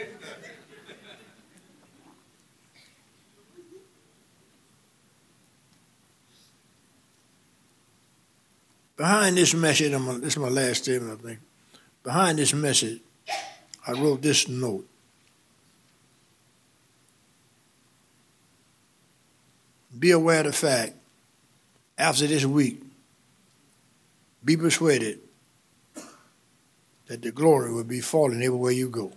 Behind this message, I'm gonna, this is my last statement, I think. Behind this message, I wrote this note. Be aware of the fact, after this week, be persuaded that the glory will be falling everywhere you go.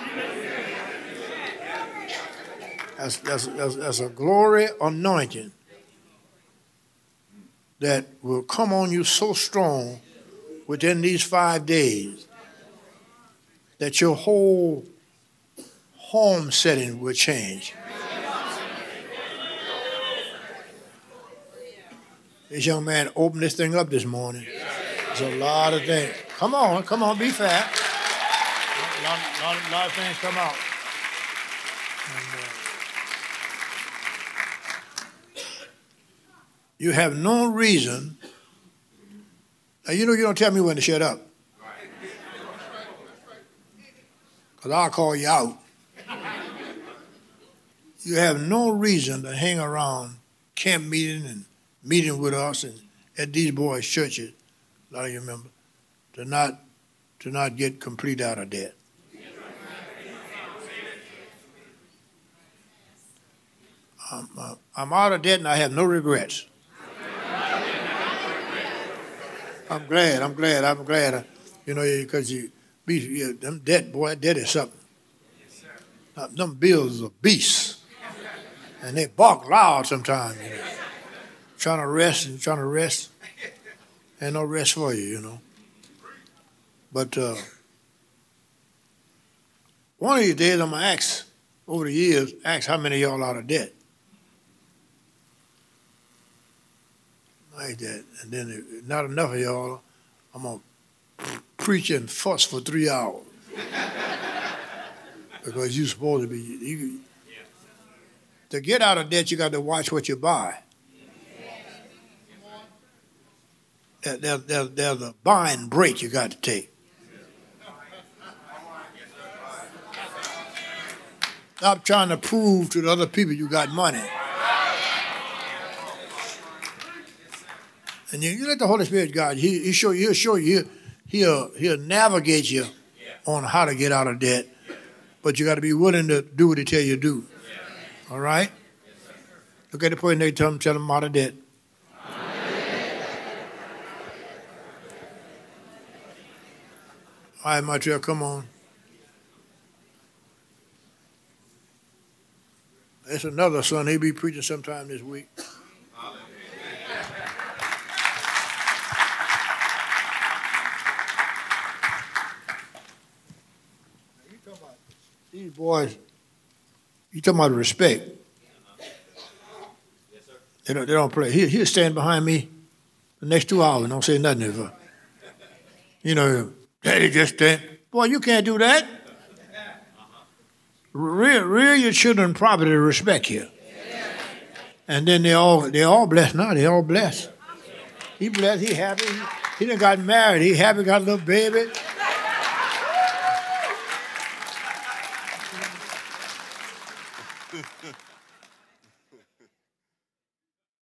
That's, that's, that's, that's a glory anointing that will come on you so strong within these five days that your whole home setting will change. This young man opened this thing up this morning. There's a lot of things. Come on, come on, be fair. A lot, lot, lot of things come out. And, uh, you have no reason. Now, you know you don't tell me when to shut up. Because I'll call you out. You have no reason to hang around camp meeting and meeting with us and at these boys' churches, a lot of you remember, to not, to not get complete out of debt. I'm, uh, I'm out of debt and I have no regrets. I'm glad, I'm glad, I'm glad, uh, you know, because you, be, you, them debt, boy, debt is something. Uh, them bills are beasts. And they bark loud sometimes, you know. Trying to rest and trying to rest. Ain't no rest for you, you know. But uh, one of these days I'm going to ask, over the years, ask how many of y'all out of debt. Like that. And then if not enough of y'all, I'm going to preach and fuss for three hours. Because you're supposed to be. You, to get out of debt, you got to watch what you buy. There, there, there's a buy and break you got to take. Stop trying to prove to the other people you got money. And you, you let the Holy Spirit guide you. He, he show, he'll show you. He'll, he'll navigate you on how to get out of debt. But you got to be willing to do what he tell you to do. All right? Look at the point they tell them, tell them out of debt. All right, Montreal, come on. There's another son. He'll be preaching sometime this week. You talking about these boys, you talking about respect. They don't, they don't play. He, he'll stand behind me the next two hours and don't say nothing to her. You know, Daddy just stand. Boy, you can't do that. Rear, rear your children property to respect you. And then they all they all blessed now. They all blessed. He blessed. He happy. He, he done got married. He happy. Got a little baby.